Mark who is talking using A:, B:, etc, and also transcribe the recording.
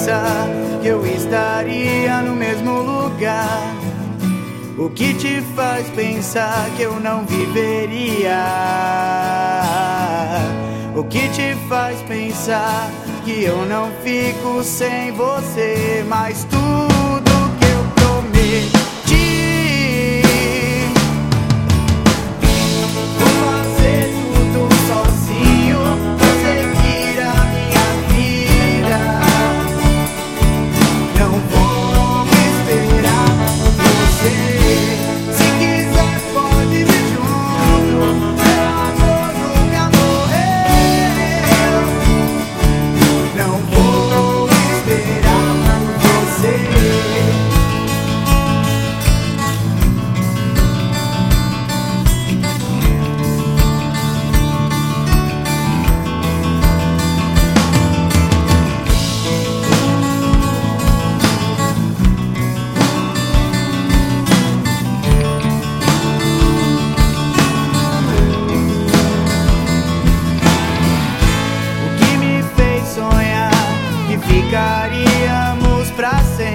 A: pensar que eu estaria no mesmo lugar? O que te faz pensar que eu não viveria? O que te faz pensar que eu não fico sem você? Mas tudo que eu prometi, vou fazer tudo sozinho, vou seguir a minha vida. Não vou esperar você. Se quiser pode vir junto, meu amor nunca morreu. Não vou esperar você. Ficaríamos pra sempre.